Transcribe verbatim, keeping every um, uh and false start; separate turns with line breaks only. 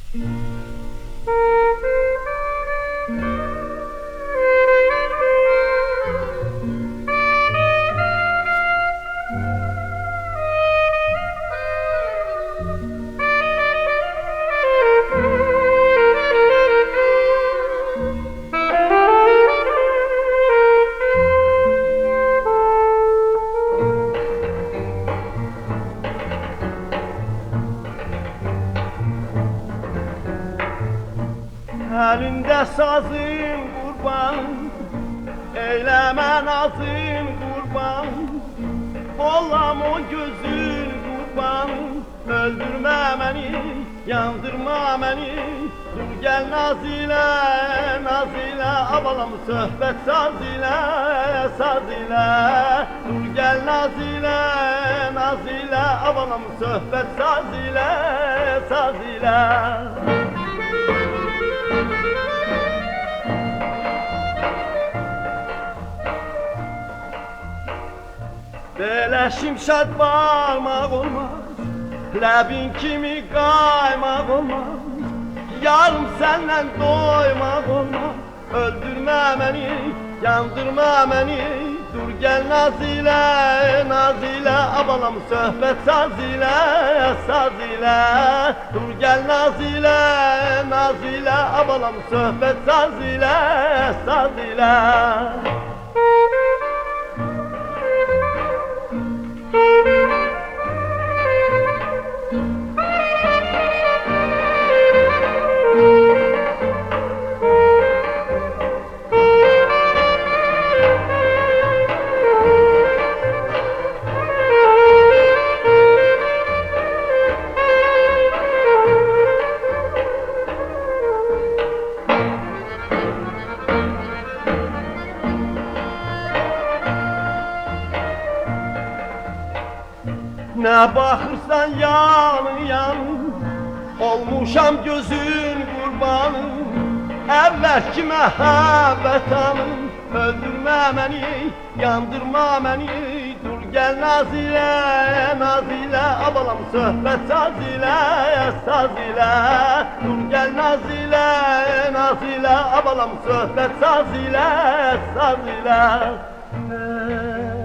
Elinde sazın kurban, eyleme nazın kurban, Olam o gözün kurban, öldürme beni, yandırma beni. Dur gel naz ile, naz ile, abalam söhbet saz ile, saz ile. Dur gel naz ile, naz ile, abalam söhbet saz ile, saz ile. Böyle şimşek varmak olmaz, lebin kimi kaymak olmaz, yarım senden doymak olmaz. Öldürme beni, yandırma beni, dur gel naz ile, naz ile, abalam söhbet saz ile, saz ile. Dur gel naz ile, naz ile, abalam söhbet saz ile, saz ile. Ne bakırsan yanı yanı, olmuşam gözün kurbanı. Evvelki mehabbet anı, öldürme beni, yandırma beni. Dur gel naz ile, naz ile, abalam söhbet saz ile, saz ile. Dur gel naz ile, naz ile, abalam söhbet saz ile, saz ile.